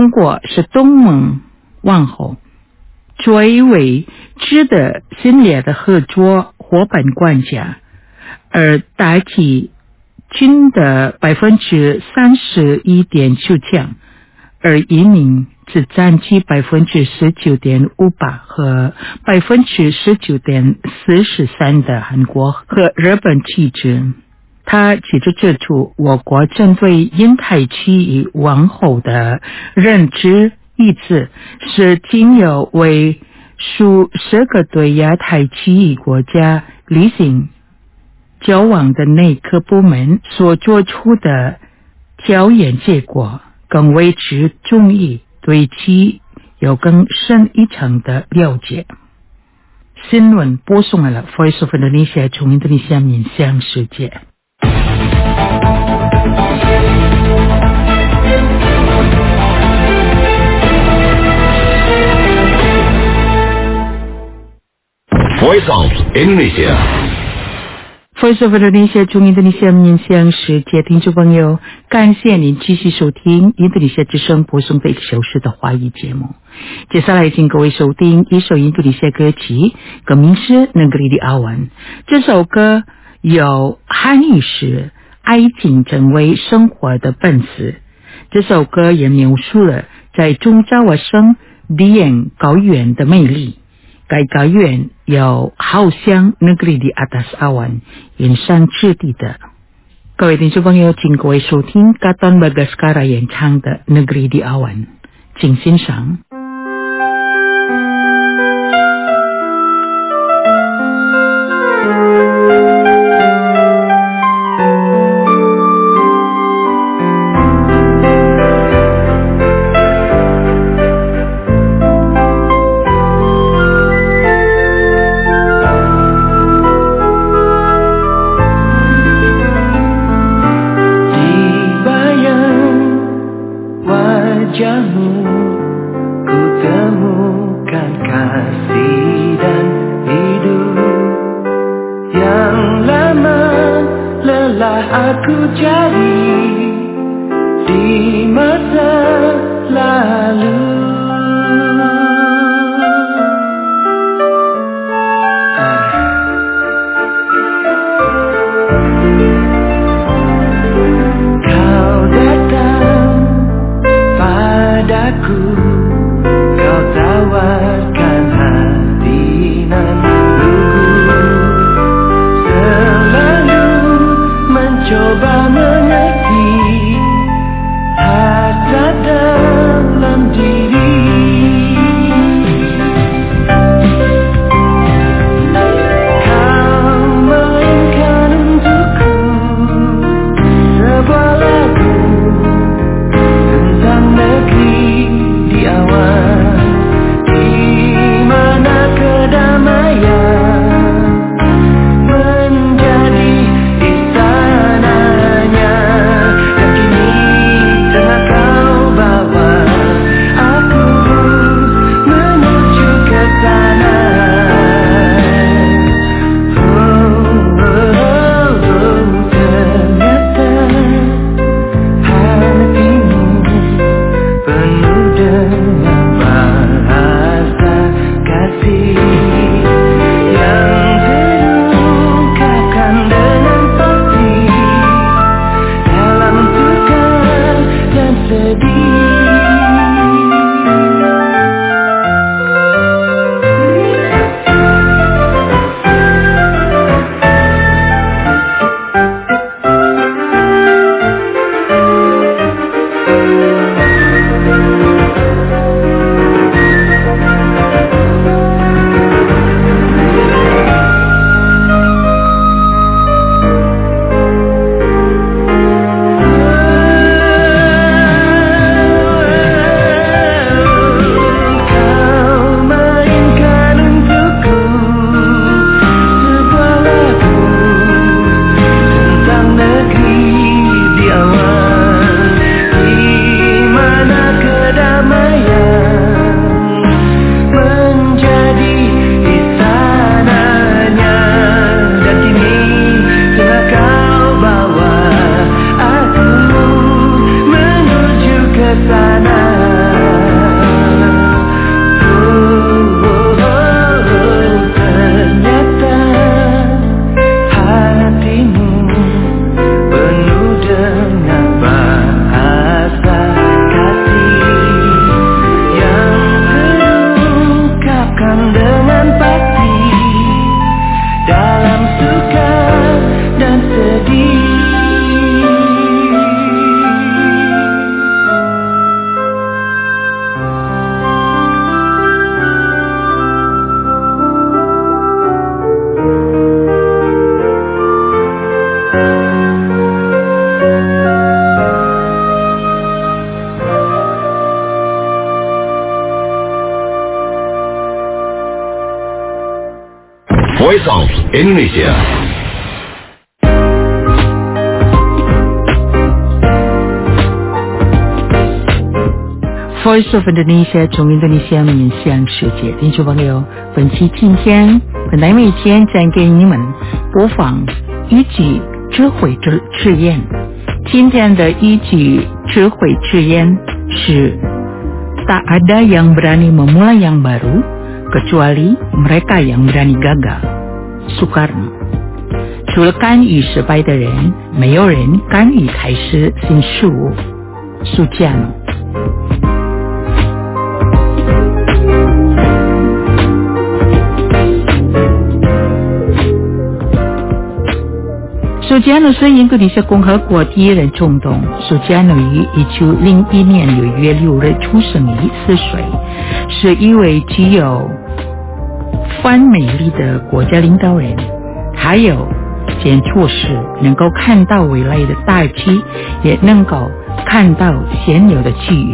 中国是东盟望后，作为值得信赖的合作伙伴国家，而大体均的 31.9% 强，而移民只占其 19.58% 和 19.43% 的韩国和日本其中。他接着指出，我国针对印太区域往后的认知一致是仅有为数10个对亚太区域国家例行交往的内阁部门所做出的调研结果，更为之中意对其有更深一层的了解。新闻播送了 Voice of Indonesia 从印度尼西亚面向世界。 Voice of Indonesia。 Voice of Indonesia 从印度尼西亚面向世界，听众朋友，感谢您继续收听印度尼西亚之声播送的1个小时的华语节目。接下来请各位收听一首印度尼西亚歌曲，歌名是《Negeri di Awan》。这首歌有汉语是爱情成为生活的本质。这首歌也描述了在中爪哇省迪延高原的美丽。该高原有好像 Negeri di Atas Awan 云上之地的。各位听众朋友，请各位收听 Katon Bagaskara 演唱的 Negeri di Awan， 请欣赏。 Aku cari di masa lalu. Kau datang padaku, kau tawarkan hati nan lugu, selalu mencoba mengerti hasrat dalam diri. Kau mainkan untukku sebuah lagu tentang negeri di awan, di mana kedamaian menjadi istananya, dan kini tengah kau bawa aku menuju ke sana. Ternyata hatimu penuh dengan bahasa kasih yang terungkapkan dengan pasti dalam duka dan sedih. Voice of Indonesia. Voice of Indonesia 从印度尼西亚面向世界，听众朋友，本来每天将给你们播放一句智慧之言。今天的一句智慧之言是 Tak ada yang berani memulai yang baru kecuali mereka yang berani gagal。Soekarno。除了甘于失败的人，没有人甘于开始新事物。Sukarno。Sukarno 是印度尼西亚共和国第一任总统。Sukarno 于1901年6月6日出生于4岁，是一位具有反美丽的国家领导人。还有件错事，能够看到未来的大局，也能够看到现有的机遇。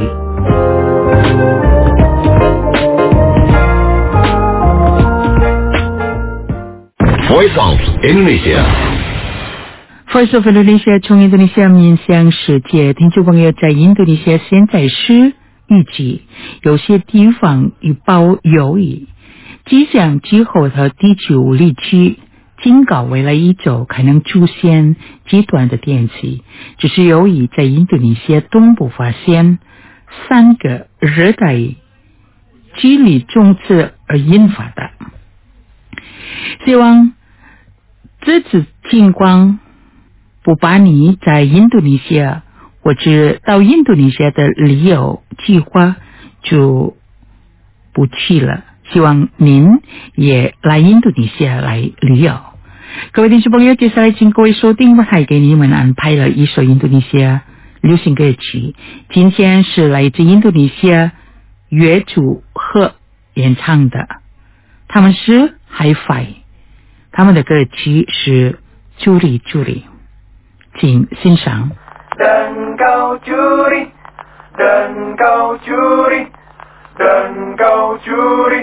Voice of Indonesia。Voice of Indonesia 从印度尼西亚面向世界，听众朋友，在印度尼西亚现在是雨季，有些地方预报有雨，气象机构和地区无力区警告未来一周可能出现极端的天气，这是由于在印度尼西亚东部发现3个热带气流种子而引发的。希望这次情况不把你在印度尼西亚或者到印度尼西亚的旅游计划就不去了，希望您也来印度尼西亚来旅游。各位听众朋友，接下来请各位收听，我还给你们安排了一首印度尼西亚流行歌曲，今天是来自印度尼西亚乐组合演唱的，他们是 Hi-Fi， 他们的歌曲是 Curi Curi， 请欣赏。 Dan kau curi, dan kau curi, dan kau curi.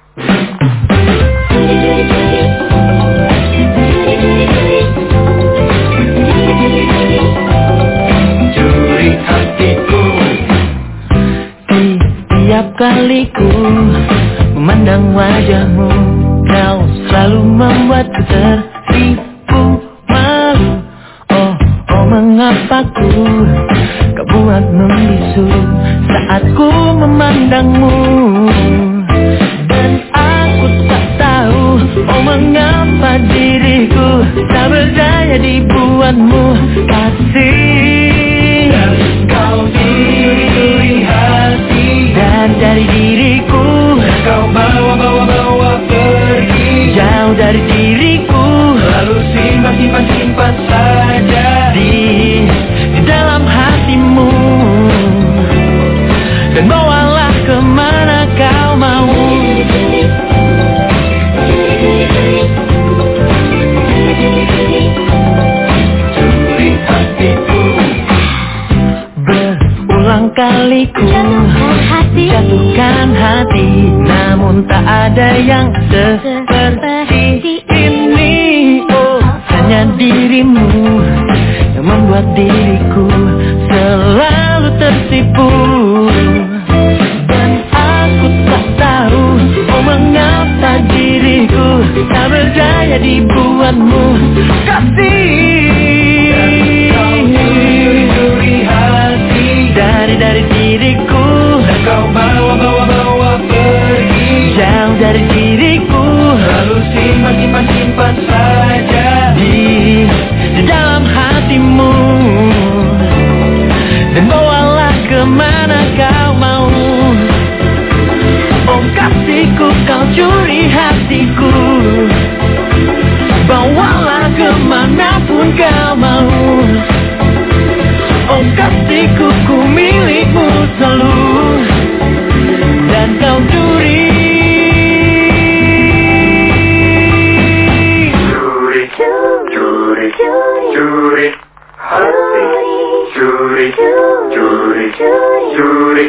Curi hatiku. Tiap kali ku memandang wajahmu, kau selalu membuatku tertipu malu. Oh mengapa ku buat membisu saat ku memandangmu, dan aku tak tahu oh mengapa diriku tak berdaya dibuatmu kasih. Dan kau curi hati, dan dari diriku kau bawa pergi jauh dari diriku, lalu simpan saja di dalam hatimu, dan bawalah kemana kau mau. Curi hatiku. Berulang kali ku jatuhkan hati, namun tak ada yang seperti ini. Oh, hanya dirimu yang membuat diriku selalu tertipu, dan aku tak tahu oh mengapa diriku tak berdaya dibuatmu kasih. Curi hati dari diriku, dan kau bawa pergi jauh dari diriku, lalu simpan saja di dalam hatimu, dan bawalah kemana kau mau. Oh kasihku, kau curi hatiku, bawalah kemanapun kau mau. Oh kasihku, ku milikmu selalu, dan kau curi. Curi hati, curi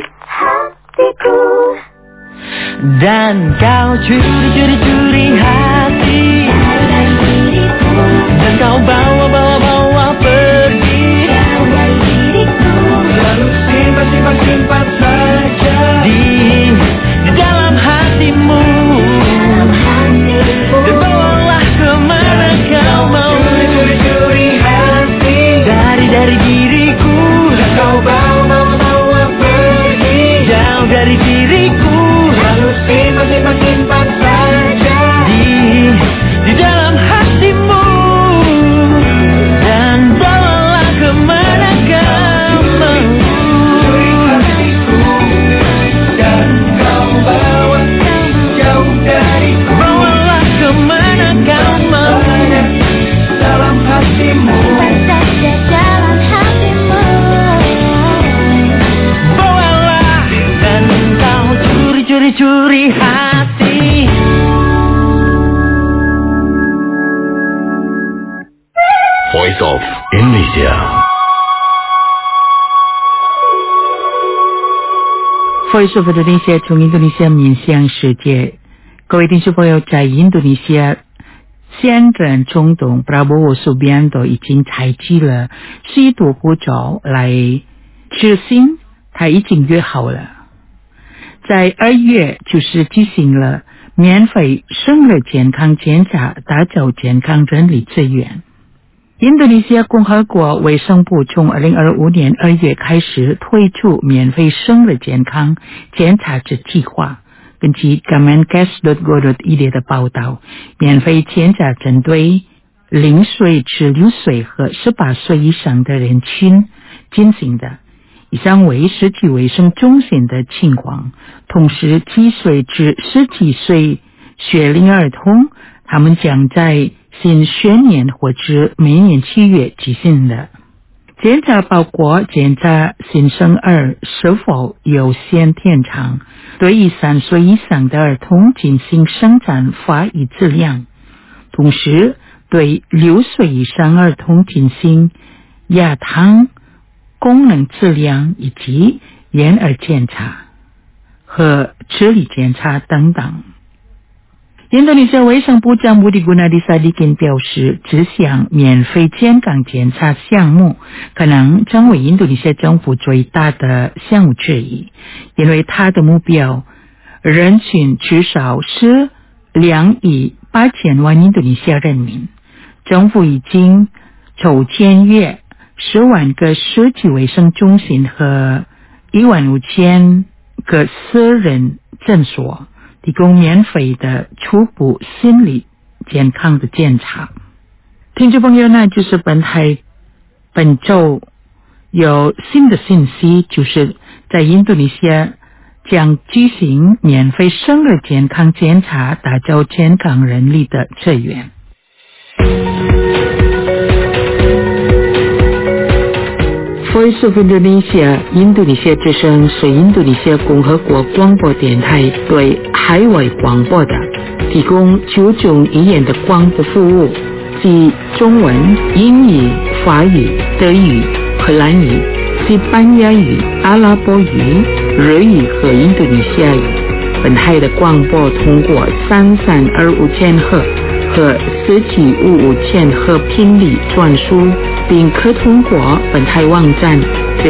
hatiku. Dan kau curi hati, bawa pergi jauh dari diriku. Lalu simpan saja di dalam hatimu. Dan bawalah kemana kau mau. Curi hati dari diriku. Dan kau bawa pergi jauh dari diriku. Lalu simpan saja di dalam hatimu. Dan bawalah kemana kau mau. Curi hatiku dan kau bawa jauh dariku. Bawalah kemana kau mau. Dalam hatimu. Simpan saja dalam hatimu. Bawalah dan kau curi hati. Voice of Indonesia. Voice of Indonesia 从印度尼西亚面向世界，各位听众朋友，在印度尼西亚，现任总统 Prabowo Subianto 已经采取了许多步骤来执行，他已经约好了，在2月就是举行了免费生日健康检查，打造健康人力资源。印度尼西亚共和国卫生部从2025年2月开始推出免费生日健康检查之计划。根据 Kemenkes.go.id 的报道，免费检查针对0岁至6岁和18岁以上的人群进行的，以上为实际卫生中心的情况。同时7岁至17岁学龄儿童，他们将在新学年或者每年7月举行的检查，包括检查新生儿是否有先天长，对于3岁以上的儿童进行生产发育质量，同时对6岁以上儿童进行牙汤功能质量以及眼耳检查和智力检查等等。印度尼西亚卫生部长穆迪古纳迪萨迪根表示，这项免费健康检查项目可能成为印度尼西亚政府最大的项目之一，因为他的目标人群至少是2亿8千万印度尼西亚人民。政府已经筹签约10万个社区卫生中心和15000个私人诊所，提供免费的初步心理健康的检查。听众朋友，那就是本周有新的信息，就是在印度尼西亚将举行免费生日健康检查，打造健康人力的资源。Voice of Indonesia 印度尼西亚之声是印度尼西亚共和国广播电台对海外广播的，提供9种语言的广播服务，即中文、英语、法语、德语、荷兰语、西班牙语、阿拉伯语、日语和印度尼西亚语。本台的广播通过3325千赫和4755千赫频率传输，并可通过本台网站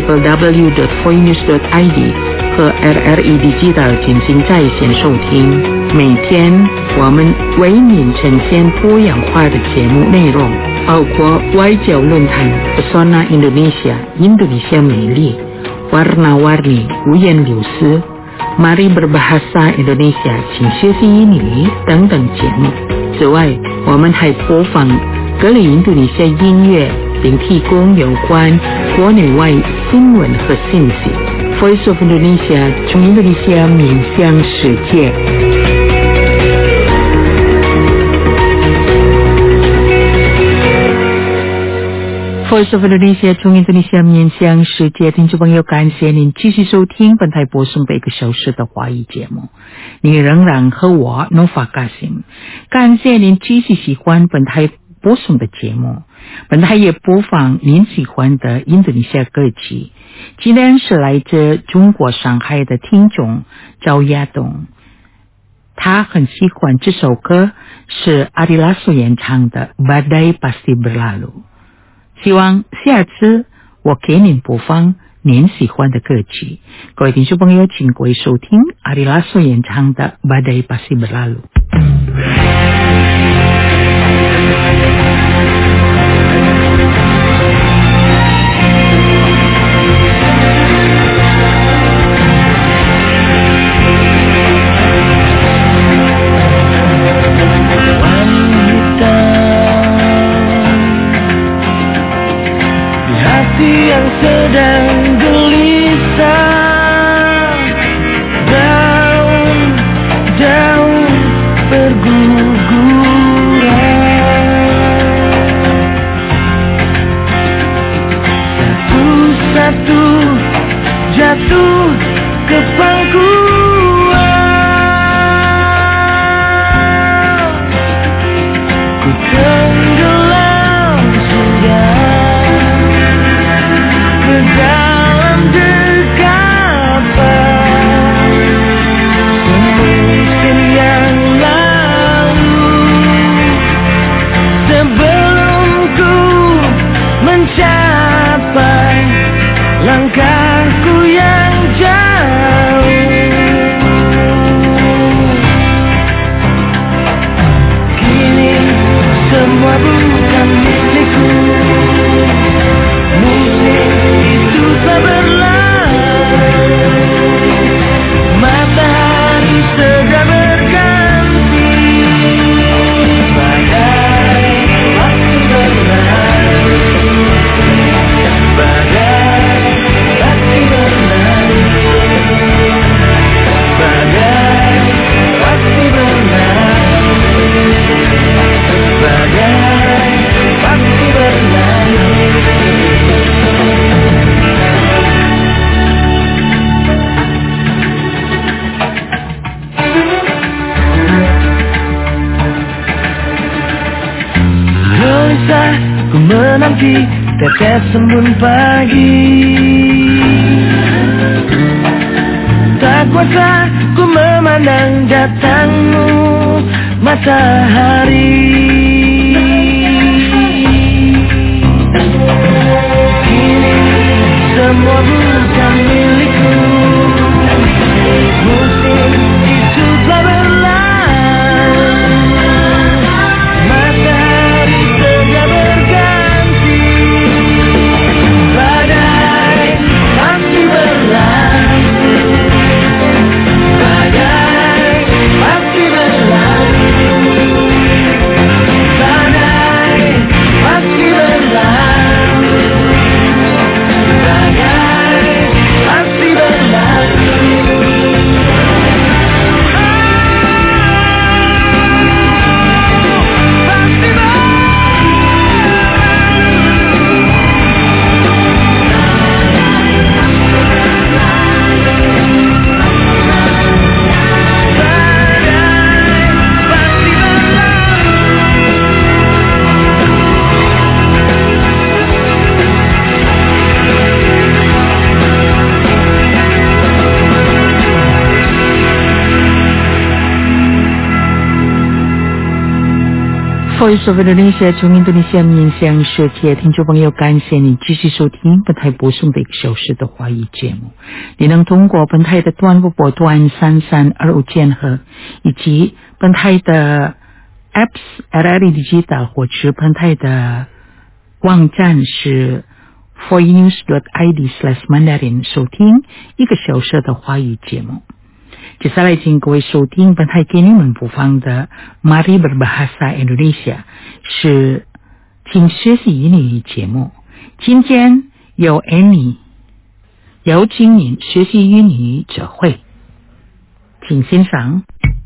www.voinews.id 和 RRE Digital 进行在线收听。每天我们为您呈现多样化的节目内容，包括外交论坛 Pesona Indonesia 印度尼西亚美丽、Warna-Warni 五颜六色、Mari Berbahasa Indonesia 请学习英语等等节目。此外，我们还播放各类印度尼西亚音乐，并提供有关国内外新闻和信息。Voice of Indonesia 从印度尼西亚面向世界。Voice of Indonesia 从印度尼西亚面向世界，听众朋友，感谢您继续收听本台播送的1个小时的华语节目。您仍然和我努法嘎行，感谢您继续喜欢本台播送的节目。本台也播放您喜欢的印度尼西亚歌曲。今天是来自中国上海的听众赵亚东， 他很喜欢这首歌，是阿迪拉所演唱的 Badai Pasti Berlalu。 希望下次我给您播放您喜欢的歌曲。各位听众朋友，请各位收听阿迪拉所演唱的 Badai Pasti Berlalu。 Yang sedang gelisah, daun berguguran, satu-satu jatuh ke pangkuan. Ku tenggelam sudah dalam dekapan musim yang lalu, sebelum ku mencapai langkahku yang jauh. Kini semua bukan milikku, musim itu telah berlalu, matahari sedang berganti, badai pasti berlalu, badai pasti berlalu, badai pasti berlalu, badai pasti berlalu. Gelisah ku menanti tetes embun pagi, tak kuasa ku memandang datangmu matahari. Kini semua bukan milikku, musim itu telah berlalu, matahari sedang berganti, badai pasti berlalu, badai pasti berlalu, badai pasti berlalu, badai pasti berlalu. Voice of Indonesia 从印度尼西亚面向世界听众朋友，感谢你继续收听本台播送的1个小时的华语节目。你能通过本台的短波波段3325千赫，以及本台的 apps RRI Digital 或是本台的网站是 foinews.id/mandarin 收听1个小时的华语节目。接下来请各位收听本台给你们播放的 Mari Berbahasa Indonesia 是请学习英语节目。今天由 Annie 邀请您学习英语者会，请欣赏。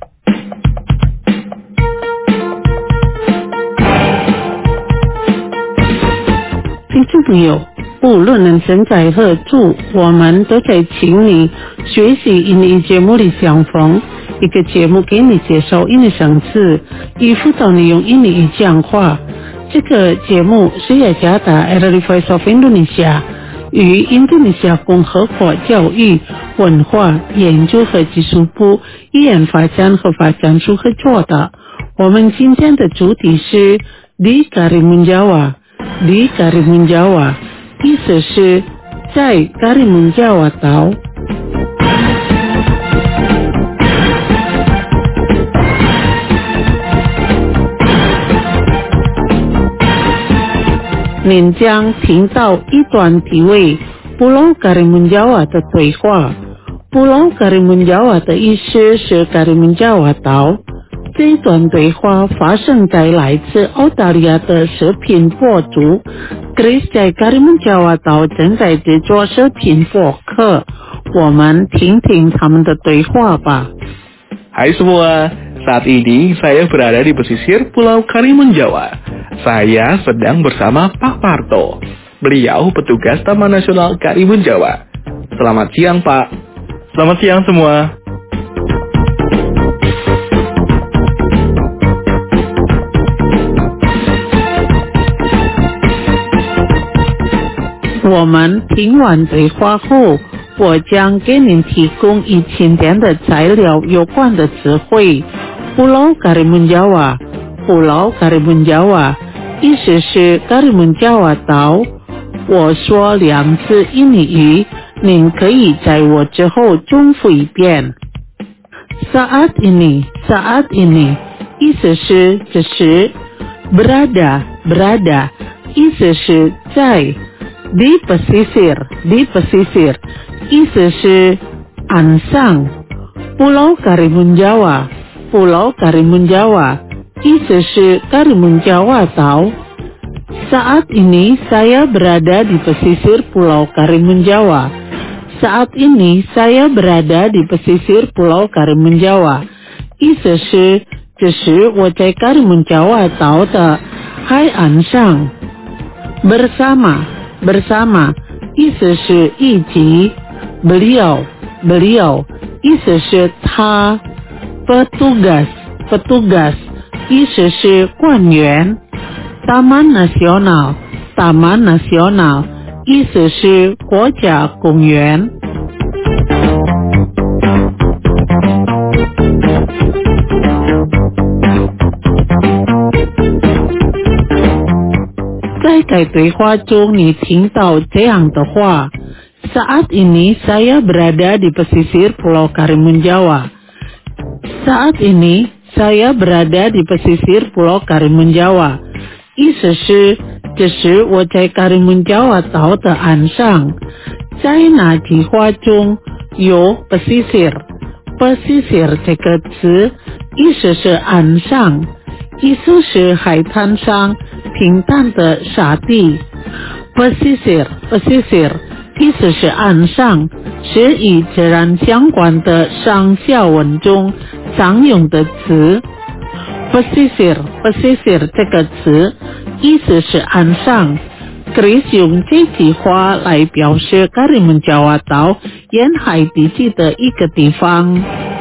听众朋友，无论人生在何处，我们都在请你学习英语节目的相逢。一个节目给你介绍英语生词，以辅导你用英语讲话。这个节目是雅加达 RRI Voice of Indonesia 与印度尼西亚共和国教育、文化研究和技术部研发展和发展处合作的。我们今天的主题是 Di Karimun Jawa。Di Karimun Jawa 意思是在 Karimun Jawa 岛。您将听到一段题为 Pulau Karimun Jawa 的对话。Pulau Karimun Jawa 的意思是 Karimun Jawa 岛。这一段对话发生在来自澳大利亚的视频博主 Chris 在 Karimun Jawa 岛正在制作视频博客，我们听听他们的对话吧。 Hai semua, saat ini saya berada di pesisir Pulau Karimun Jawa. Saya sedang bersama Pak Parto. Beliau petugas Taman Nasional Karimun Jawa. Selamat siang, Pak. Selamat siang semua. 我们听完对话后，我将给您提供1000点的材料有关的词汇。Pulau Karimun Jawa， Pulau Karimun Jawa 意思是 Karimun Jawa 岛。我说2次印尼语，您可以在我之后重复一遍。Saat ini， Saat ini 意思是这时。Berada， Berada 意思是在。Di pesisir， Di pesisir 意思是岸上。Pulau Karimun Jawa， Pulau Karimun Jawa 意思是 Karimun Jawa 岛。Saat ini saya berada di pesisir Pulau Karimun Jawa. Saat ini saya berada di pesisir Pulau Karimun Jawa 意思是这时我在 Karimun Jawa 岛的海岸上。Bersama， 意思是一起。Beliau 意思是他。Petugas 意思是官员。Taman Nasional 意思是国家公园。在该对话中，你听到这样的话 Saat ini saya berada di pesisir Pulau Karimun Jawa. Saat ini saya berada di pesisir Pulau Karimun Jawa 意思是这时我在 Karimun Jawa 岛的岸上。在那句话中有 pesisir 这个词，意思是岸上，意思是海滩上平坦的沙地。pesisir 意思是岸上，是与自然相关的上下文中常用的词。pesisir 这个词意思是岸上。Chris 用这句话来表示 Karimun Jawa 岛沿海地区的一个地方。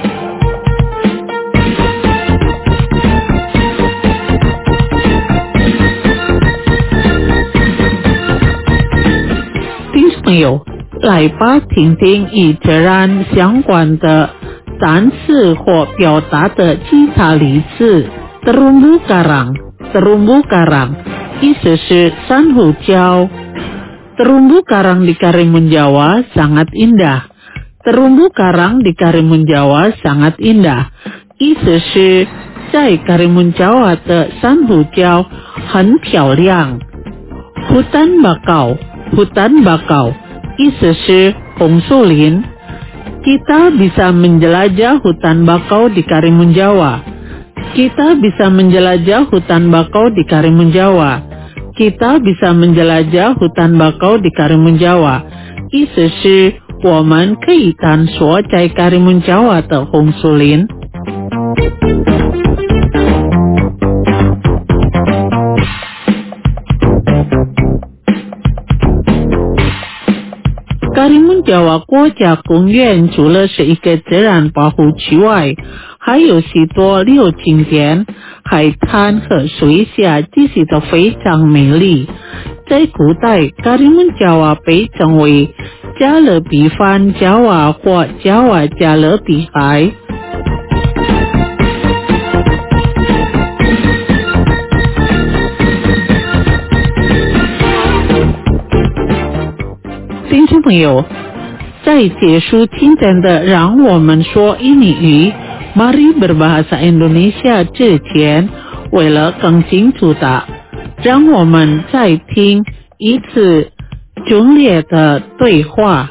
朋友，来吧，听听与自然相关的单词或表达的其他例子。Terumbu karang 意思是珊瑚礁。Terumbu karang di Karimun Jawa sangat indah。Terumbu karang di Karimun Jawa sangat indah 意思是在 Karimun Jawa 的珊瑚礁很漂亮。Hutan bakau 意思是红树林。Kita bisa menjelajah hutan bakau di Karimun Jawa. Kita bisa menjelajah hutan bakau di Karimun Jawa. Kita bisa menjelajah hutan bakau di Karimun Jawa 意思是我们可以探索在 Karimun Jawa 的红树林。Karimun Jawa 国家公园除了是一个自然保护区外，还有许多旅游景点，海滩和水下这些都非常美丽。 在古代Karimun Jawa 被称为加勒比湾 Jawa 或 Jawa 加勒比海。听众朋友，在结束今天的让我们说印尼语 Mari berbahasa Indonesia 之前，为了更清楚的，让我们再听一次中烈的对话。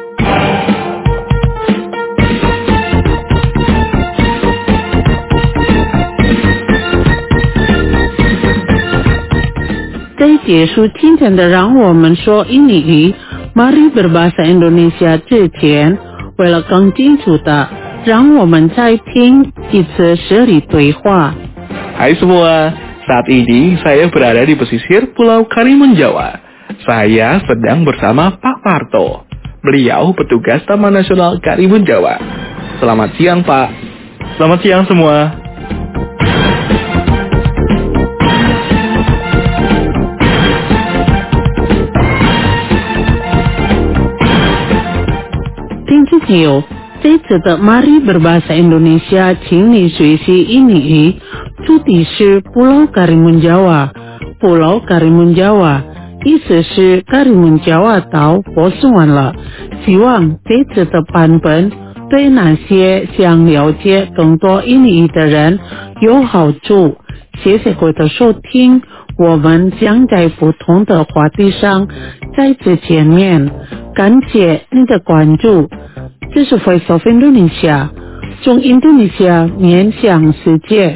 在结束今天的让我们说印尼语 Mari berbahasa Indonesia 之前，为了更清楚的，让我们再听一次这里对话。 Hai semua, saat ini saya berada di pesisir Pulau Karimun Jawa. Saya sedang bersama Pak Parto. Beliau petugas Taman Nasional Karimun Jawa. Selamat siang, Pak. Selamat siang semua. 朋友，这次的 Mari berbahasa Indonesia 请你学习印尼语，主题是 Pulau Karimun Jawa。Pulau Karimun Jawa 意思是 Karimun Jawa 岛播送完了，希望这次的版本对那些想了解更多印尼语的人有好处。谢谢各位的收听，我们将在不同的话题上再次见面，感谢你的关注。这是 Voice of Indonesia， 从印度尼西亚面向世界。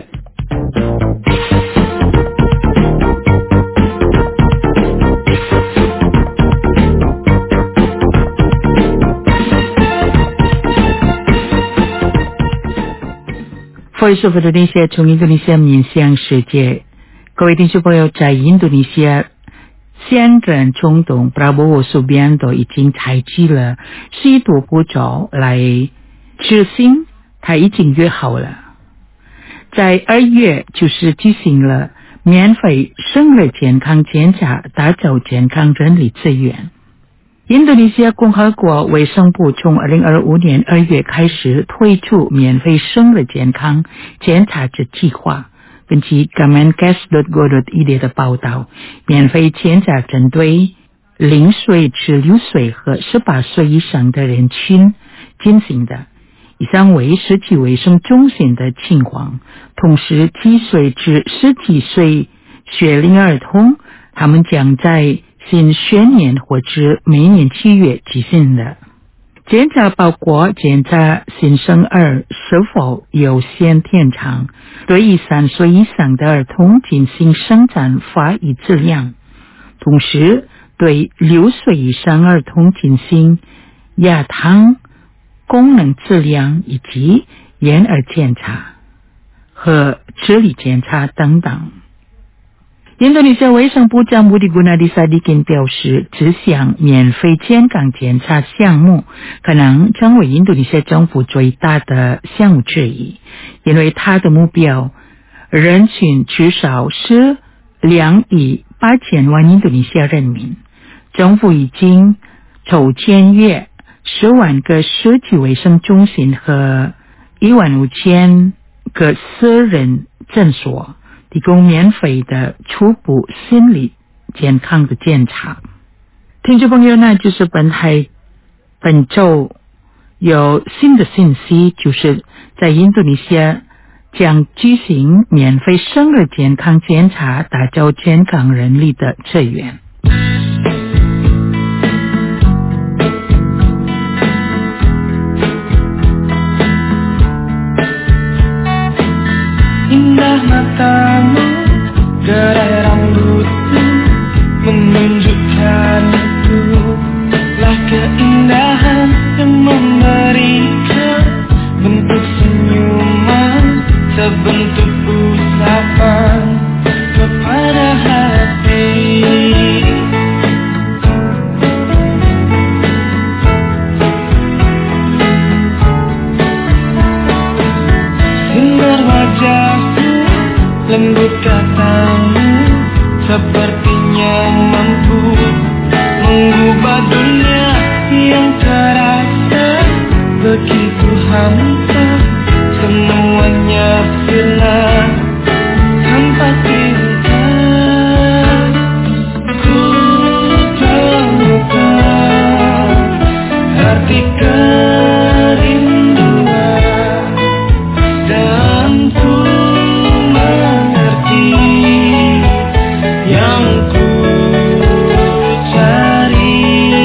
Voice of Indonesia 从印度尼西亚面向世界。各位听众朋友，在印度尼西亚现任总统 Prabowo Subianto 已经采取了许多步骤来执行他已经约好了，在2月就是举行了免费生日健康检查，打造健康人力资源。印度尼西亚共和国卫生部从2025年2月开始推出免费生日健康检查的计划。根据 Kemenkes.go.id 的报道，免费检查针对0岁至6岁和18岁以上的人群进行的，以上为实际卫生中心的情况。同时7岁至17岁学龄儿童，他们将在新学年或者每年7月举行的。检查包括检查新生儿是否有先天长，对3岁以上的儿童进行生产发育质量，同时对6岁以上儿童进行牙汤功能质量以及眼耳检查和智力检查等等。印度尼西亚卫生部长穆迪古纳迪萨迪金表示，这项免费健康检查项目可能成为印度尼西亚政府最大的项目之一，因为他的目标人群至少是2亿8千万印度尼西亚人民。政府已经筹签约10万个社区卫生中心和15000个私人诊所，提供免费的初步心理健康的检查。听众朋友，那就是本周有新的信息，就是在印度尼西亚将举行免费生日健康检查，打造健康人力的资源。 Indah matamu, gerai rambutmu menunjukkan itulah keindahan yang memberikan bentuk senyuman, sebentuk usapan kepada hati. Sinar wajahmu, lembut katamu, sepertinya mampu mengubah dunia yang terasa begitu hampa, semuanya sirna tanpa cinta. Ku temukan arti kerinduan dan ku mengerti yang ku cari.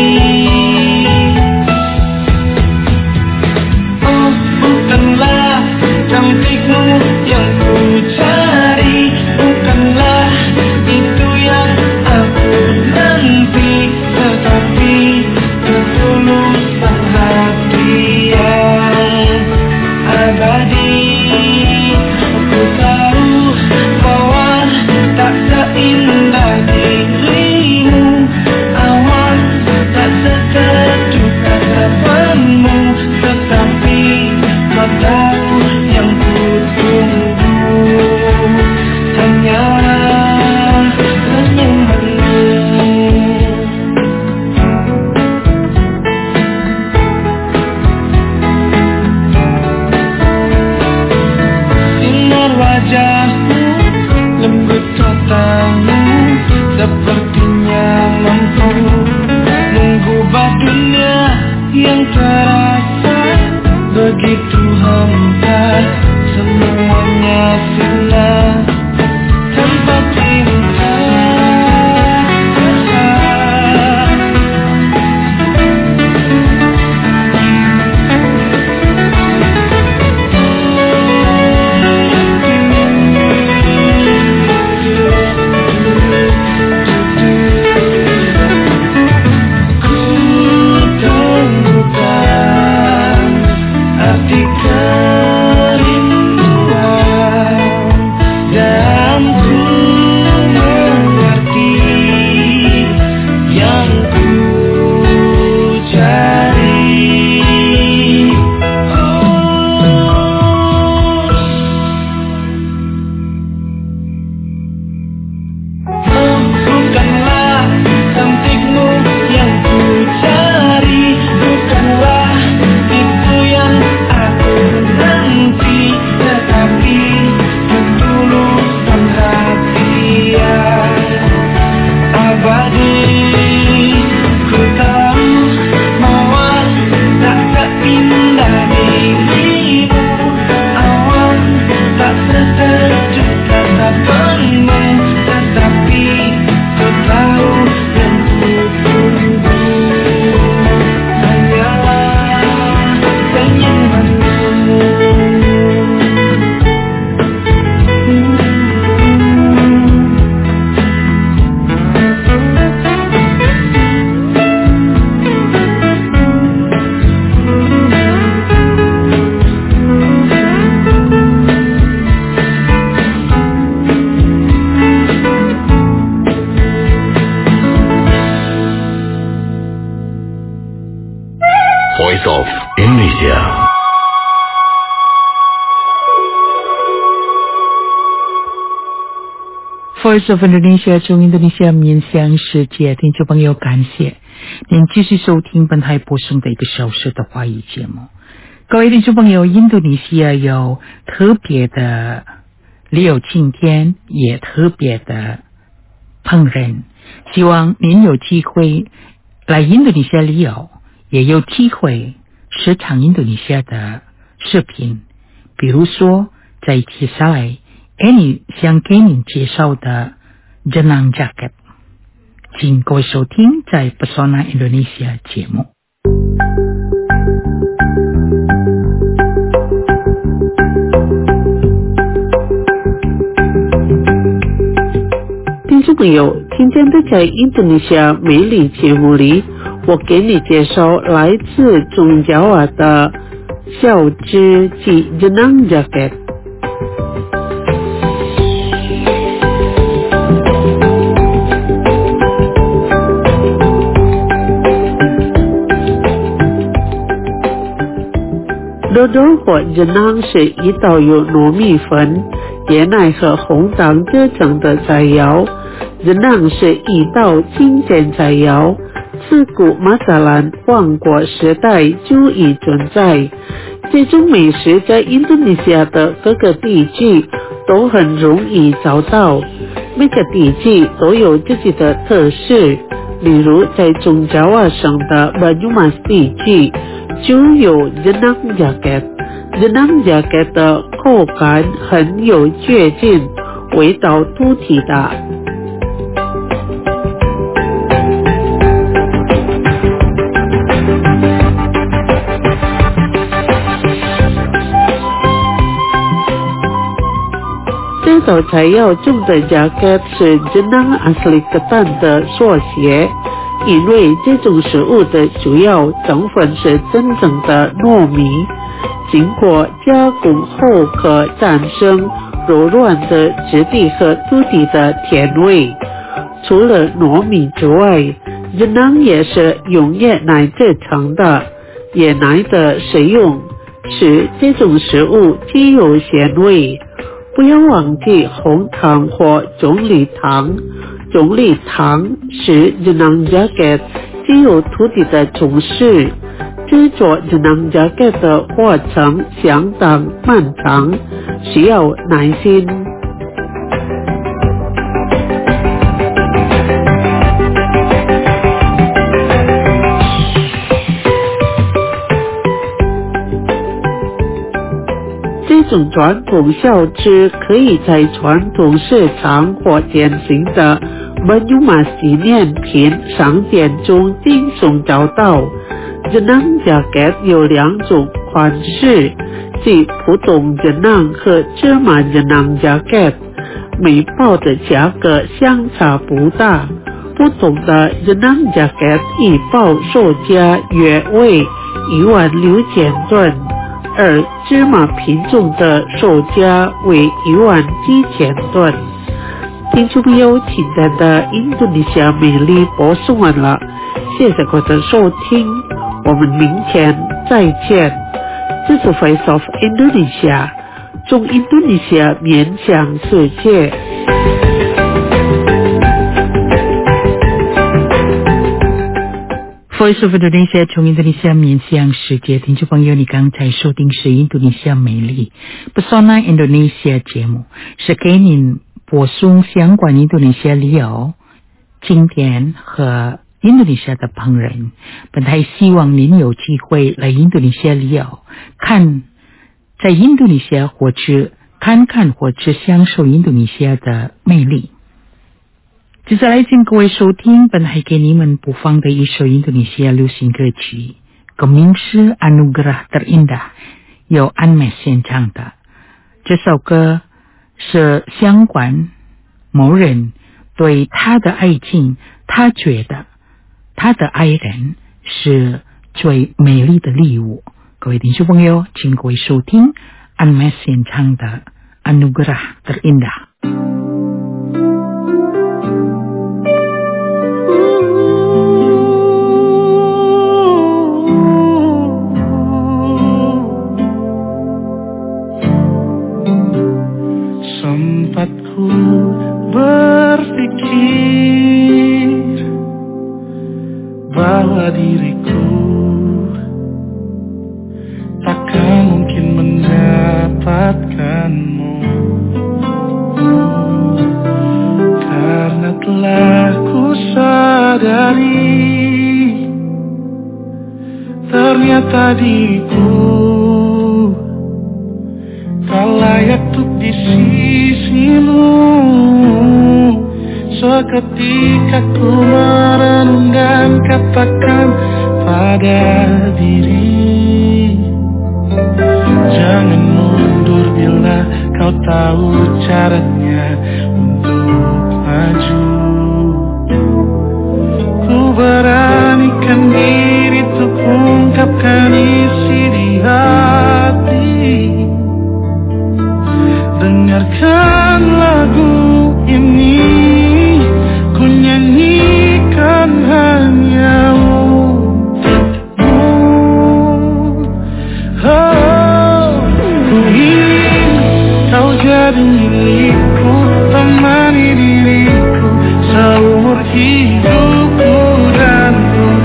Oh, bukanlah cantikmu yang ku cari, bukanlah itu yang aku nanti, tetapi ketulusan hati yang abadi. Aku tahu bahwa tak seindah dirimu, awan tak seteduh katapanmu, tetapi kau tahu yang ku tunggu hanyalah senyumanmu. Sinar wajahmu, lembut tatamu, sepertinya mampu mengubah dunia yang terasa begitu hampa, semuanya sirna tanpa cinta. Ku temukan arti kerinduan dan ku mengerti yang ku cari. Oh, bukanlah cantikmu yang ku cari, bukanlah itu yang aku nanti, tetapi ketulusan hati yang abadi. Ku tahu mawar tak seindah dirimu, awan tak seteduh katapanmu, tetapi ku tahu yang ku tunggu hanyalah senyumanmu. Voice of Indonesia. Voice of Indonesia 中印度尼西亚面向世界听众朋友，感谢您继续收听本台播送的1个小时的华语节目。各位听众朋友，印度尼西亚有特别的旅游景点，也特别的烹饪，希望您有机会来印度尼西亚旅游，也有机会时常印度尼西亚的视频，比如说在接下来Annie 想给您介绍的 Jenang Jacket， 请各位收听在 Pesona Indonesia 节目。 听众朋友，今天的在印度尼西亚美丽节目里，我给你介绍来自中爪哇的小只鸡 Jenang Jacket。多多或Jenang是一道由糯米粉、椰奶和红糖制成的菜肴。Jenang是一道清甜菜肴， 自古马萨兰万国时代就已存在。这种美食在印度尼西亚的各个地区都很容易找到，每个地区都有自己的特色。例如在中爪哇省的Banyumas地区就有 Jenang Jacket。Jenang Jacket 的口感很有嚼劲，味道突体的。这道菜要用的 Jacket 是 Jenang Asli Ketan 的缩写，因为这种食物的主要成分是真正的糯米，经过加工后可产生柔软的质地和突体的甜味。除了糯米之外， Jenang 也是用椰奶制成的，椰奶的使用使这种食物既有咸味。不要忘记红糖或棕榈糖，棕榈糖是 Jenang Jacket 具有突体的种式。制作 Jenang Jacket 的过程相当漫长，需要耐心。这种传统小吃可以在传统市场或典型的Banyumas纪念品商店中轻松找到。Jenang Jacket 有两种款式，即普通 Jenang 和芝麻 Jenang Jacket， 每包的价格相差不大。不同的 Jenang Jacket 一包售价约为16000盾，而芝麻品种的售价为17000吨。听众朋友，今天的印度尼西亚美丽播送完了，谢谢各位的收听，我们明天再见。这是 Voice of Indonesia， 从印度尼西亚面向世界。 Voice of Indonesia 从印度尼西亚面向世界，听众朋友，你刚才收听是印度尼西亚美丽 Pesona Indonesia 节目，是给您播送相关印度尼西亚旅游景点和印度尼西亚的烹饪。本台希望您有机会来印度尼西亚旅游，看在印度尼西亚或者看看或者享受印度尼西亚的魅力。接下来请各位收听本台给你们播放的一首印度尼西亚流行歌曲，歌名是 Anugerah Terindah， 由安美献唱的。这首歌是相关某人对他的爱情，他觉得他的爱人是最美丽的礼物。各位听众朋友，请各位收听安美献唱的 Anugerah Terindah。 Sempatku berpikir bahwa diriku takkan mungkin mendapatkanmu, karena telah ku sadari ternyata diriku tak layak untuk di sisimu. Seketika ku merenung dan katakan pada diri, jangan mundur bila kau tahu caranya untuk maju. Ku beranikan diri untuk ungkapkan isi di hati. Dengarkan lagu ini, ku nyanyikan hanya untukmu. Ku ingin kau jadi milikku, temani diriku seumur hidupku dan ku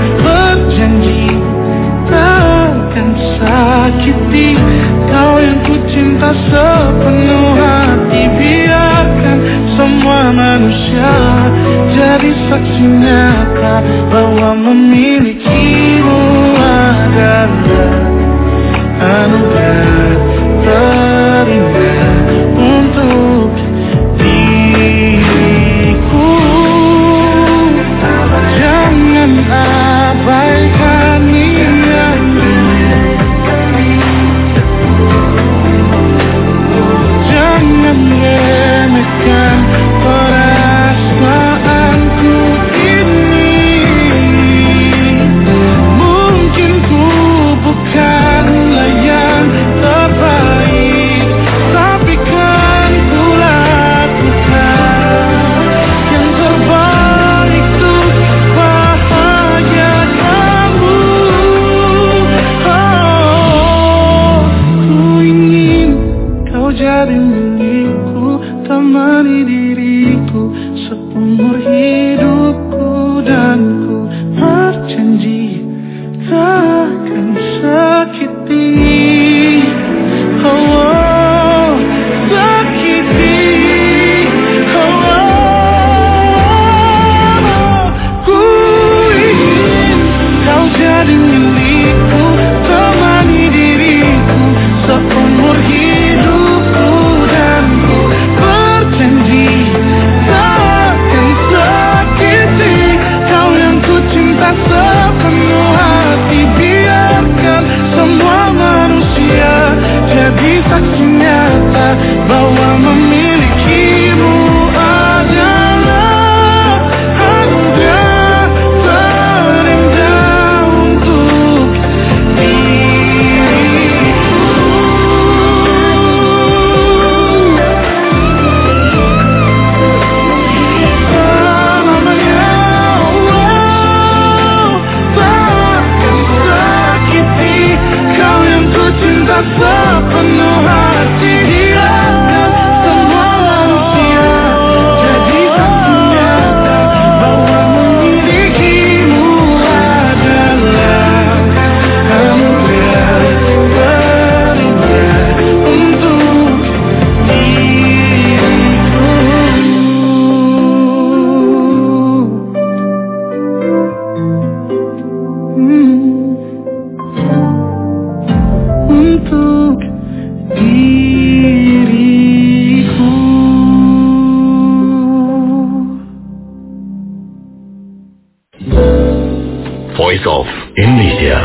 cinta sepenuh hati, biarkan semua manusia jadi saksi nyata bahwa memilikimu adalah anugerah terindah untuk diriku. Jangan abaikan niatmu, jangan remehkan perasaanku ini. Mungkin ku bukanlah yang terbaik, tapi kan ku lakukan yang terbaik untuk bahagia kamu. Oh, ku ingin kau jadi milikku, temani diriku seumur hidupku, dan ku berjanji takkan sakiti, oh, sakiti, oh, ku ingin kau jadi milikku, temani diriku seumur hidupku, dan ku berjanji takkan sakiti kau yang ku cinta sepenuh hati. Biarkan semua manusia jadi saksi nyata bahwa memilikimu adalah anugerah terindah untuk selamanya. Takkan sakiti kau yang ku cinta sepenuh hati. Biarkan semua manusia jadi saksi nyata bahwa memilikimu adalah anugerah terindah untuk untuk diriku. Voice of Indonesia.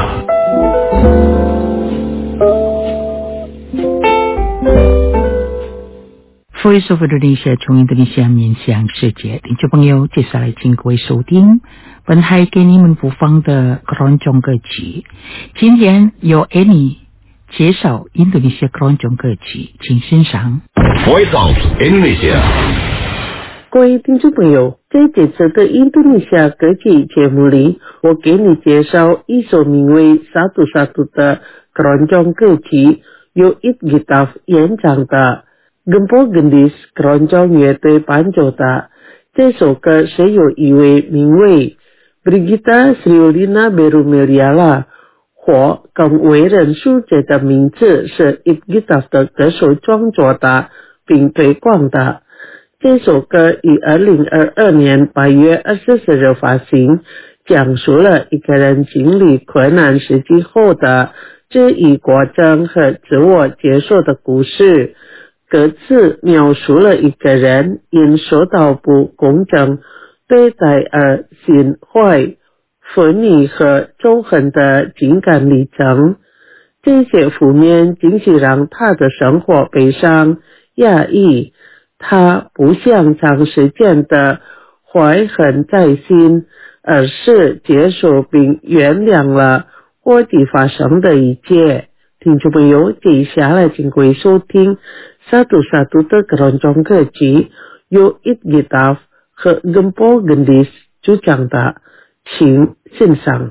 Voice of Indonesia 从印度尼西亚面向世界，听众朋友，接下来请各位收听本台给你们播放的keroncong歌曲。今天由 Annie 介绍印度尼西亚keroncong歌曲，请欣赏。 Voice of Indonesia. 各位听众朋友，在这次的印度尼西亚歌曲节目里，我给你介绍一首名为《Satu Satu》的keroncong歌曲，由 It Gitaf 演唱的。Gempol Gendis keroncong 乐队伴奏的。这首歌是由一位名为 Brigita Sriulina Berumeliala 或更为人熟知的名字是 It Gitaf 的歌手创作的并推广的。这首歌于2022年8月24日发行，讲述了一个人经历困难时期后的治愈过程和自我接受的故事。歌词描述了一个人因受到不公正对待而心怀愤怒和仇恨的情感历程。这些负面情绪让他的生活悲伤压抑，他不想长时间的怀恨在心，而是接受并原谅了过去发生的一切。听众朋友，接下来请各位收听 Satu Satu 的keroncong歌曲，由 It Gitaf 和 Gempol Gendis 主唱的，请欣赏。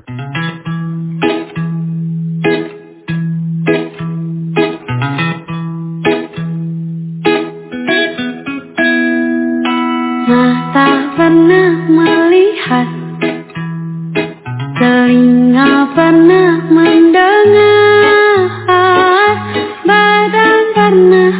Mata pernah melihat, telinga pernah mendengar, badan pernah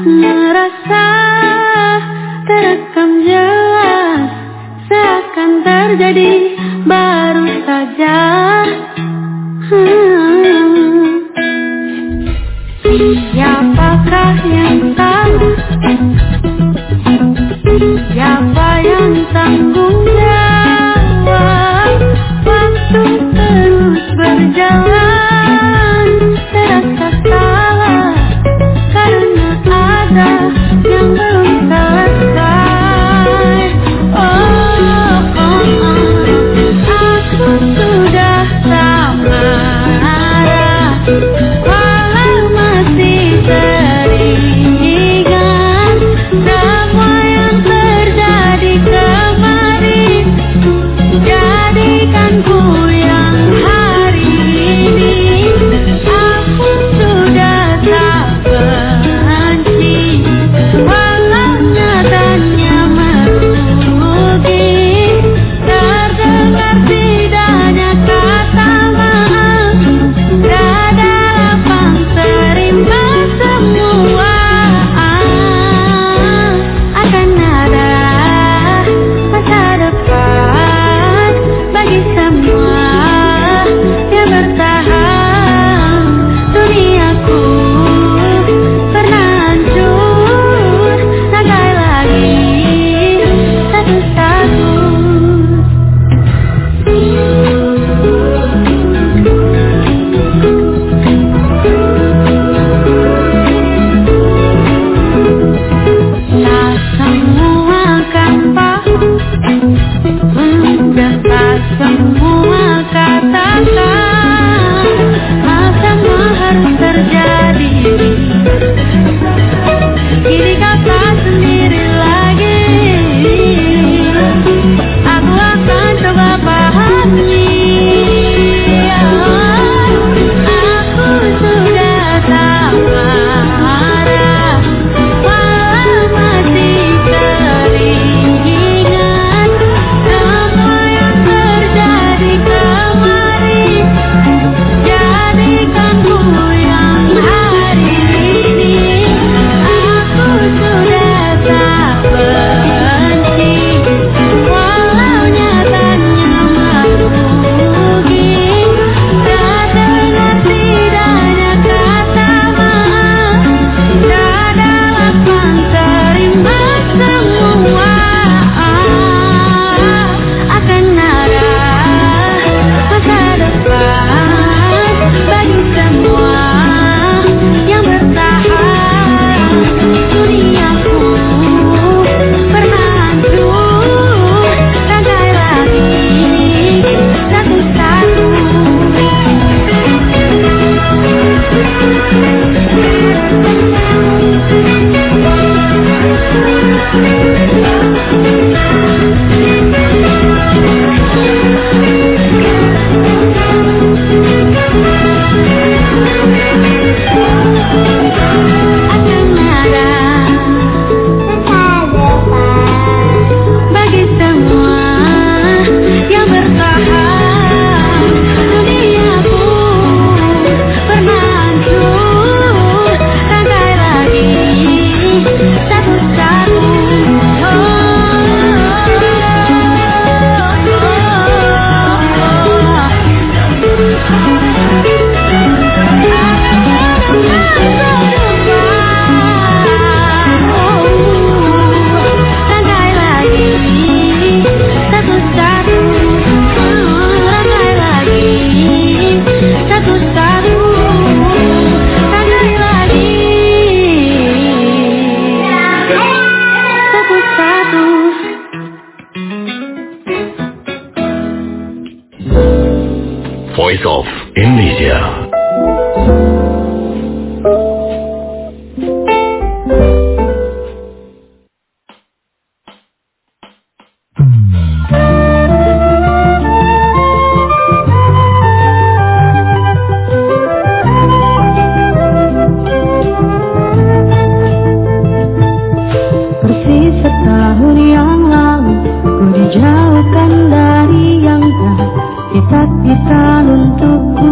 bisikan untukku.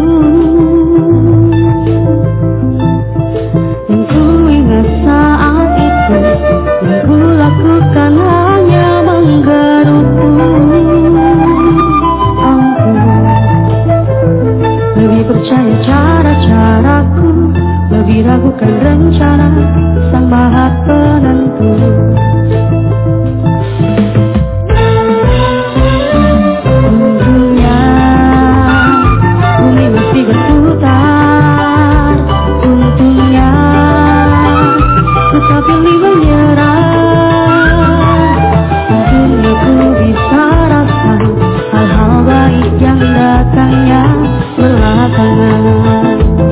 Dan ku ingat saat itu yang ku lakukan hanya menggerutku. Lebih percaya cara-caraku, lebih ragukan rencana Sang Maha Penentu. Untungnya bumi masih berputar. Untungnya ku tak pilih menyerah. Untungnya ku bisa rasa hal-hal baik yang datangnya belakangan.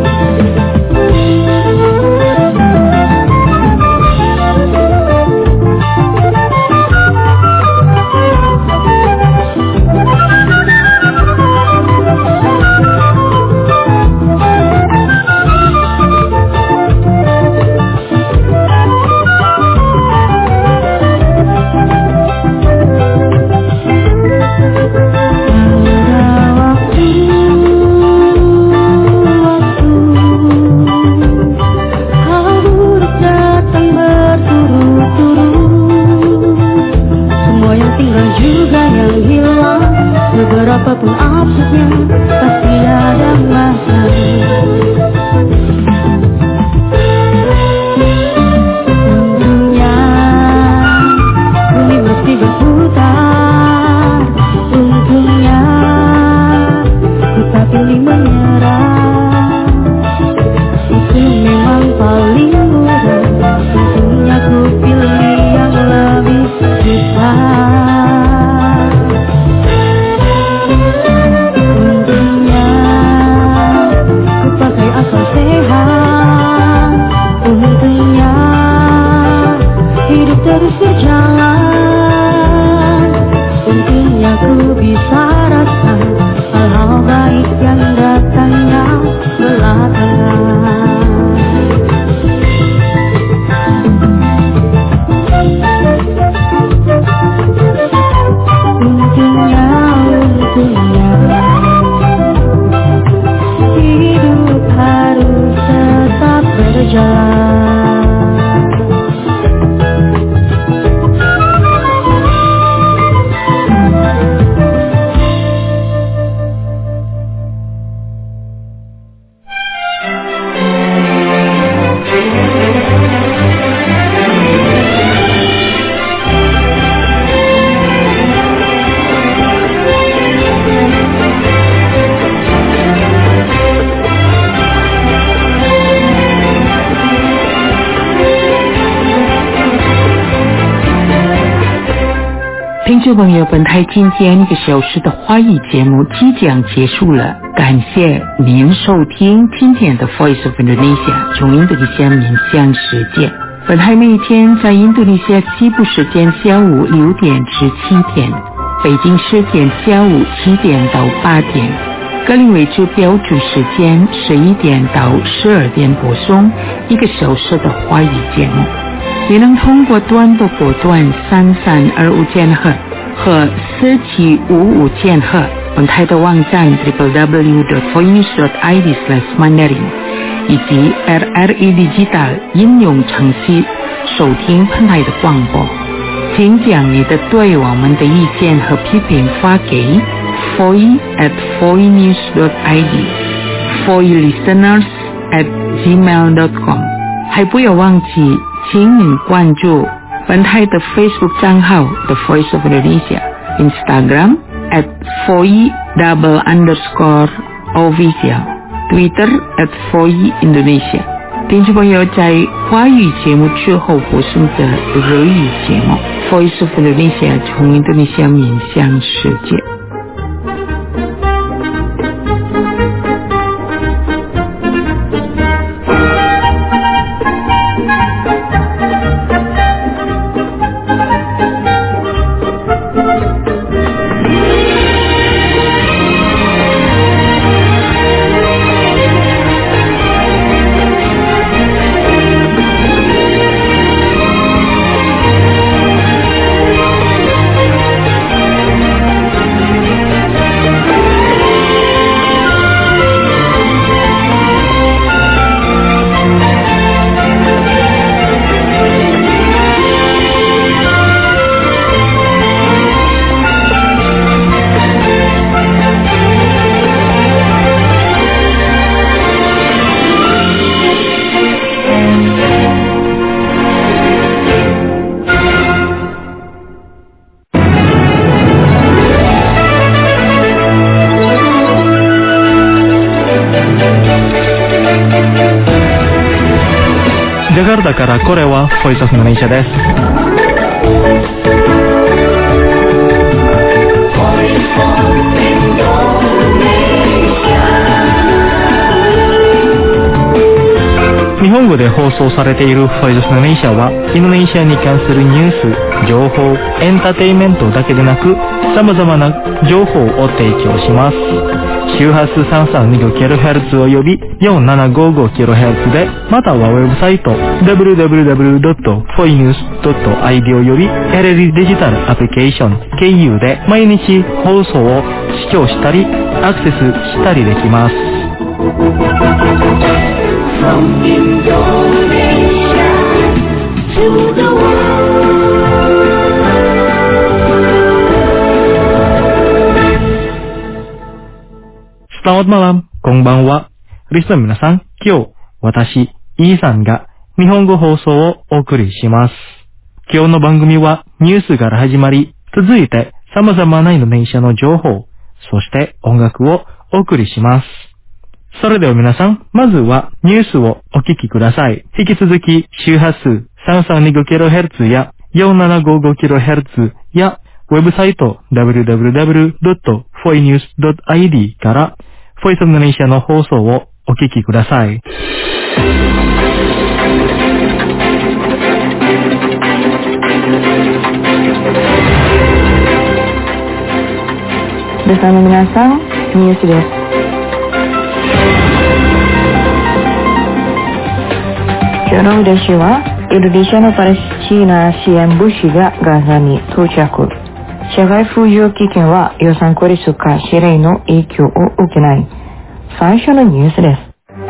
Berapapun absurdnya, pasti ada masa. Untungnya bumi masih berputar. Untungnya ku tak pilih menyerah. Itu memang paling mudah. Untungnya ku pilih yang lebih susah. Akal sehat, untungnya hidup terus berjalan. Untungnya ku bisa rasa hal-hal baik yang datangnya belakangan. Untungnya hidup harus tetap berjalan. 听众朋友，本台今天1个小时的华语节目即将结束了，感谢您收听今天的 Voice of Indonesia 从印度尼西亚面向世界。本台每天在印度尼西亚西部时间下午6点至7点，北京时间下午7点到8点，格林威治标准时间11点到12点播送1个小时的华语节目。也能通过短波波段3325千赫和4755千赫，本台的网站 www.voinews.id/mandarin 以及 RRI Digital 应用程序收听本台的广播。请将你的对我们的意见和批评发给 foi@voinews.id foilisteners@gmail.com， 还不要忘记请您关注本台的 Facebook 账号 The Voice of Indonesia， Instagram @foi_official， Twitter @foiindonesia。 听众朋友，在华语节目之后播送的日语节目 Voice of Indonesia 从印度尼西亚面向世界。 からこれはボイスオフマレーシアです。日本語で放送されているボイスオフマレーシアはインドネシアに関するニュース、情報、エンターテインメントだけでなく様々な情報を提供します。周波数 332kHz および 4755kHz で、またはウェブサイト www.foinews.id および LD デジタルアプリケーション KU で毎日放送を視聴したりアクセスしたりできます。 From Indonesia to the world。Selamat malam, konbanwa。リスナーの皆さん、今日、私、イーさんが日本語放送をお送りします。今日の番組はニュースから始まり、続いて様々なインドネシアの情報、そして音楽をお送りします。それでは皆さん、まずはニュースをお聞きください。引き続き周波数 332kHz や 4755kHz やウェブサイト www.foinews.id からボイスオブインドネシアの放送をお聞きください。 リスナーの皆さん、ニュースです。今日の見出しは、インドネシアのパレスチナ支援物資がガザに到着。社会扶助基金は予算効率化指令の影響を受けない。最初のニュースです。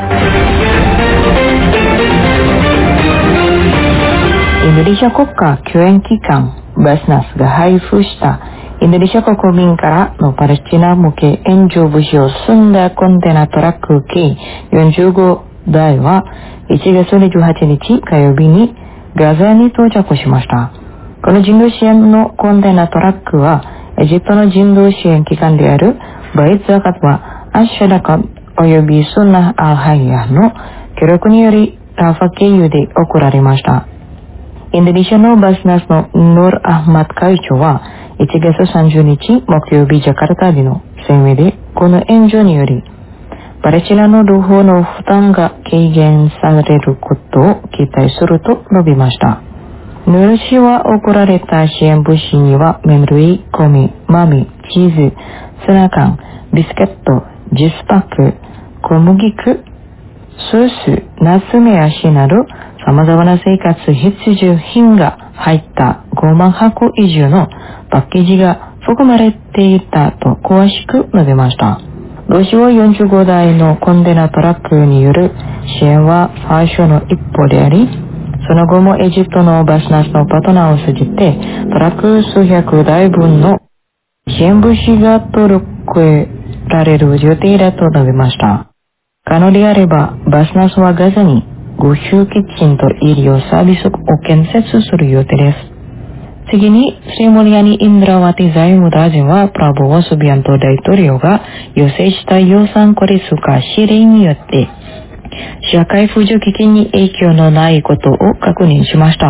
インドネシア国家救援機関バスナスが配布したインドネシア国民からのパレスチナ向け援助物資を積んだコンテナトラック計45台は1月28日火曜日にガザに到着しました。この人道支援のコンテナトラックはエジプトの人道支援機関であるバイツザカトはアッシャダカおよびスンナ・アルハイヤの協力によりラファ経由で送られました。インドネシアのバスナスのノール・アフマッド会長は1月30日木曜日ジャカルタでの声明でこの援助によりパレスチナの同胞の負担が軽減されることを期待すると述べました。ヌール氏は送られた支援物資には麺類、米、豆、チーズ、ツナ缶、ビスケット、ジュースパック、小麦粉、ソース、ナツメヤシなど様々な生活必需品が入った5万箱以上のパッケージが含まれていたと詳しく述べました。同氏は45台のコンテナトラックによる支援は最初の一歩であり、その後もエジプトのバスナスのパートナーを通じてトラック数百台分の支援物資が届けられる予定だと述べました。可能であればバスナスはガザに五州キッチンと医療サービスを建設する予定です。次に、スリモリアニ・インドラワティ財務大臣は、プラボー・スビアント大統領が要請した予算効率化指令によって、社会扶助基金に影響のないことを確認しました。